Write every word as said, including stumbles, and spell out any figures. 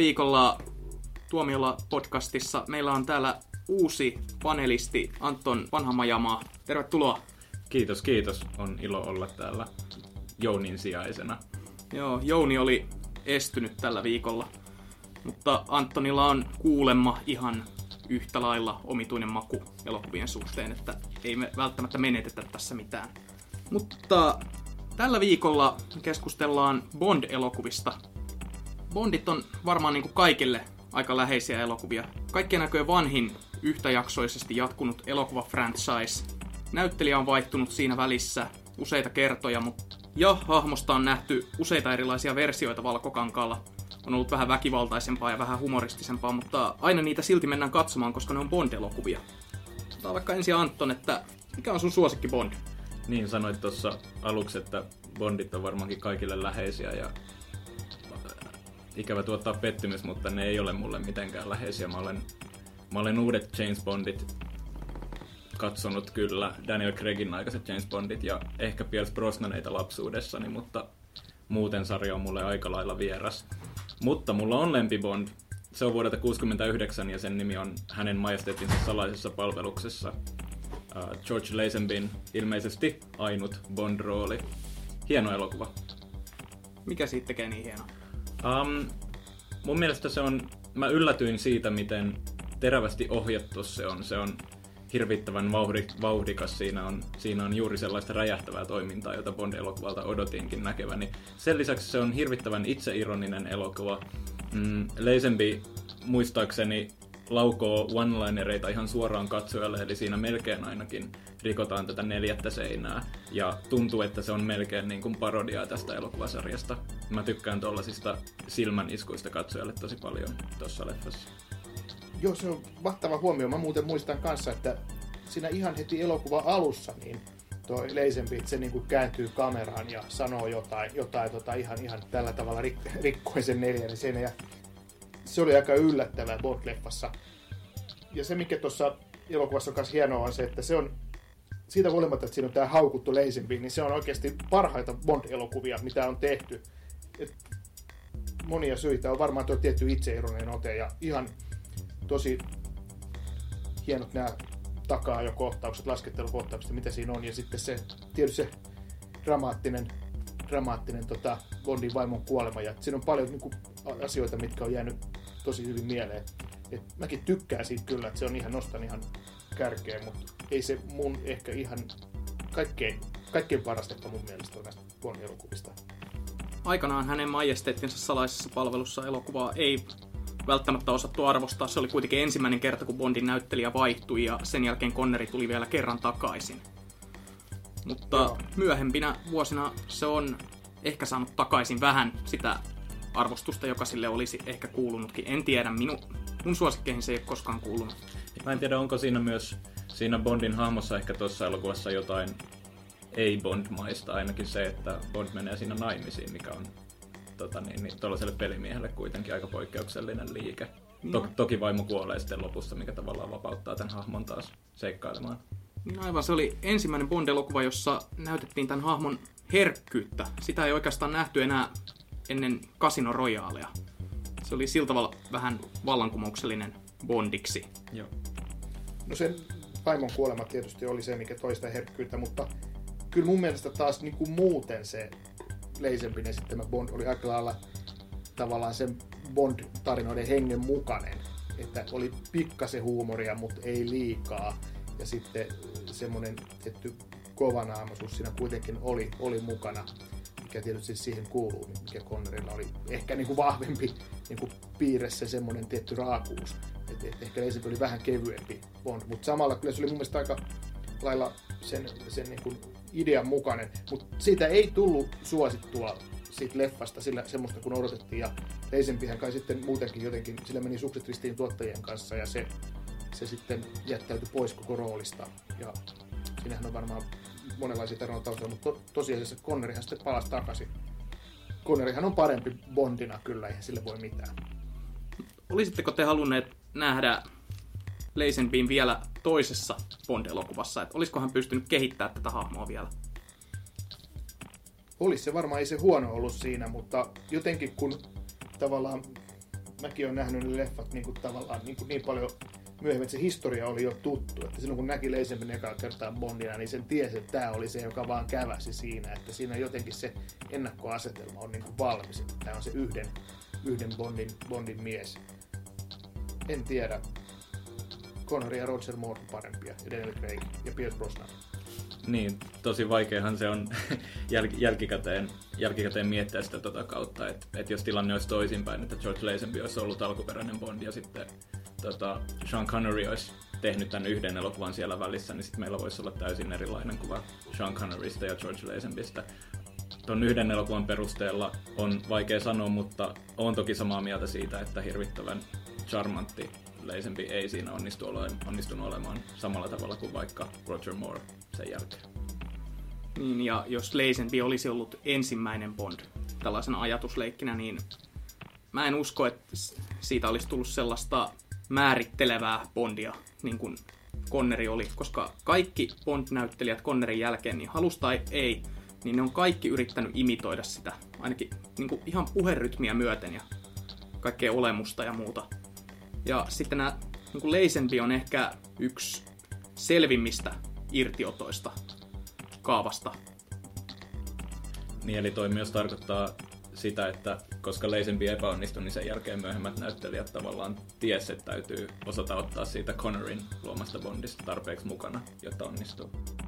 viikolla Tuomiolla-podcastissa meillä on täällä uusi panelisti Anton Vanhamajamaa. Tervetuloa. Kiitos, kiitos. On ilo olla täällä Jounin sijaisena. Joo, Jouni oli estynyt tällä viikolla, mutta Antonilla on kuulemma ihan yhtä lailla omituinen maku elokuvien suhteen, että ei me välttämättä menetetä tässä mitään. Mutta tällä viikolla keskustellaan Bond-elokuvista. Bondit on varmaan niin kuin kaikille aika läheisiä elokuvia. Kaikkien näköjen vanhin yhtäjaksoisesti jatkunut elokuva-franchise. Näyttelijä on vaihtunut siinä välissä useita kertoja, mutta ja hahmosta on nähty useita erilaisia versioita valkokankaalla. On ollut vähän väkivaltaisempaa ja vähän humoristisempaa, mutta aina niitä silti mennään katsomaan, koska ne on Bond-elokuvia. Otetaan vaikka ensin Anton, että mikä on sun suosikki Bond? Niin, sanoit tuossa aluksi, että Bondit on varmaankin kaikille läheisiä ja ikävä tuottaa pettymys, mutta ne ei ole mulle mitenkään läheisiä. Mä olen, mä olen uudet James Bondit katsonut kyllä, Daniel Craigin aikaiset James Bondit ja ehkä Pierce Brosnaneita lapsuudessani, mutta muuten sarja on mulle aika lailla vieras. Mutta mulla on lempi Bond. Se on vuodelta kuusikymmentäyhdeksän ja sen nimi on Hänen majesteettinsa salaisessa palveluksessa. Uh, George Lazenbyn ilmeisesti ainut Bond-rooli. Hieno elokuva. Mikä siitä tekee niin hieno? Um, mun mielestä se on, mä yllätyin siitä, miten terävästi ohjattu se on. Se on hirvittävän vauhdikas. Siinä on, siinä on juuri sellaista räjähtävää toimintaa, jota Bond-elokuvalta odotinkin näkeväni. Sen lisäksi se on hirvittävän itseironinen elokuva. Mm, Lazenby muistaakseni laukoo one-linereita ihan suoraan katsojalle, eli siinä melkein ainakin rikotaan tätä neljättä seinää. Ja tuntuu, että se on melkein niin kuin parodiaa tästä elokuvasarjasta. Mä tykkään tollasista silmäniskuista katsojalle tosi paljon tuossa leffassa. Joo, se on mahtava huomio. Mä muuten muistan kanssa, että siinä ihan heti elokuva alussa niin toi Lazenby, se niin kuin kääntyy kameraan ja sanoo jotain, jotain tota, ihan, ihan tällä tavalla rik- rikkoen sen neljännen seinän. Ja se oli aika yllättävää Bond-leffassa. Ja se, mikä tuossa elokuvassa on myös hienoa, on se, että se on, siitä huolimatta, että siinä on tämä haukuttu Lazenby, niin se on oikeasti parhaita Bond-elokuvia, mitä on tehty. Et monia syitä on varmaan tuo tietty itseironinen ote ja ihan tosi hienot nämä takaa-ajokohtaukset, laskettelukohtaukset, mitä siinä on. Ja sitten se, tietysti se dramaattinen, dramaattinen tota, Bondin vaimon kuolema. Ja siinä on paljon niin kuin, asioita, mitkä on jäänyt tosi hyvin mieleen. Et mäkin tykkään siitä kyllä, että se on ihan, nostan ihan kärkeen, mutta ei se mun ehkä ihan kaikkein, kaikkein parasta mun mielestä on näistä Bond-elokuvista. Aikanaan Hänen majesteettinsa salaisessa palvelussa elokuvaa ei välttämättä osattu arvostaa. Se oli kuitenkin ensimmäinen kerta, kun Bondin näyttelijä vaihtui ja sen jälkeen Connery tuli vielä kerran takaisin. Mutta Joo. myöhempinä vuosina se on ehkä saanut takaisin vähän sitä arvostusta, joka sille olisi ehkä kuulunutkin. En tiedä, minu, mun suosikkeihin se ei ole koskaan kuulunut. Mä en tiedä, onko siinä myös siinä Bondin hahmossa ehkä tuossa elokuvassa jotain ei-Bond-maista, ainakin se, että Bond menee siinä naimisiin, mikä on tota, niin, niin, tuollaiselle pelimiehelle kuitenkin aika poikkeuksellinen liike. To- toki vaimo kuolee sitten lopussa, mikä tavallaan vapauttaa tämän hahmon taas seikkailemaan. Niin aivan, se oli ensimmäinen Bond-elokuva, jossa näytettiin tämän hahmon herkkyyttä. Sitä ei oikeastaan nähty enää ennen Casino Royalea. Se oli sillä tavalla vähän vallankumouksellinen Bondiksi. Joo. No sen vaimon kuolema tietysti oli se, mikä toista herkkyyttä, mutta kyllä mun mielestä taas niin kuin muuten se Lazenbyn esittämä Bond oli aika lailla tavallaan sen Bond-tarinoiden hengen mukainen. Että oli pikkasen huumoria, mutta ei liikaa. Ja sitten semmoinen tietty kovanaamaisuus siinä kuitenkin oli, oli mukana, mikä tietysti siihen kuuluu, mikä Connerylla oli ehkä niin kuin vahvempi niin kuin piirre se semmoinen tietty raakuus. Et, et ehkä Lazenby oli vähän kevyempi Bond, mutta samalla kyllä se oli mun mielestä aika lailla sen, sen niin kuin idean mukainen. Mutta siitä ei tullut suosittua siitä leffasta sillä semmoista kun odotettiin. Ja Lazenbyhän kai sitten muutenkin jotenkin, sillä meni sukset ristiin tuottajien kanssa ja se, se sitten jättäytyi pois koko roolista. Ja siinähän on varmaan monenlaisia tarinoita taustalla, mutta to, tosiasiassa Conneryhan sitten palasi takaisin. Conneryhan on parempi Bondina kyllä, eihän sille voi mitään. Olisitteko te halunneet nähdä Lazenbyn vielä toisessa Bond-elokuvassa? Että olisiko hän pystynyt kehittämään tätä hahmoa vielä? Olisi se varmaan, ei se huono ollut siinä, mutta jotenkin kun tavallaan mäkin olen nähnyt ne leffat niin kuin tavallaan niin, kuin niin paljon myöhemmin, että se historia oli jo tuttu. Että silloin kun näki Lazenbyn ekaa kertaa Bondina, niin sen tiesi, että tämä oli se, joka vaan käväsi siinä. Että siinä jotenkin se ennakkoasetelma on niin kuin valmis. Että tämä on se yhden, yhden Bondin, Bondin mies. En tiedä. Connery ja Roger Moore on parempia. Ja Daniel Craig ja Pierce Brosnan. Niin, tosi vaikeahan se on jäl- jälkikäteen, jälkikäteen miettiä sitä tota kautta, että et jos tilanne olisi toisinpäin, että George Lazenby olisi ollut alkuperäinen Bond ja sitten tota, Sean Connery olisi tehnyt tämän yhden elokuvan siellä välissä, niin sitten meillä voisi olla täysin erilainen kuva Sean Connerysta ja George Lazenbystä. Tuon yhden elokuvan perusteella on vaikea sanoa, mutta olen toki samaa mieltä siitä, että hirvittävän charmantti Lazenby ei siinä onnistu ole, onnistunut olemaan samalla tavalla kuin vaikka Roger Moore sen jälkeen. Niin, ja jos Lazenby olisi ollut ensimmäinen Bond tällaisena ajatusleikkinä, niin mä en usko, että siitä olisi tullut sellaista määrittelevää Bondia, niin kuin Connery oli, koska kaikki Bond-näyttelijät Conneryn jälkeen, niin halus tai ei, niin ne on kaikki yrittänyt imitoida sitä, ainakin niin kuin ihan puherytmiä myöten ja kaikkea olemusta ja muuta. Ja sitten nämä, niin kuin Lazenby on ehkä yksi selvimmistä irtiotoista kaavasta. Niin, eli toi myös tarkoittaa sitä, että koska Lazenby epäonnistui, niin sen jälkeen myöhemmät näyttelijät tavallaan ties, että täytyy osata ottaa siitä Conneryn luomasta Bondista tarpeeksi mukana, jotta onnistuu.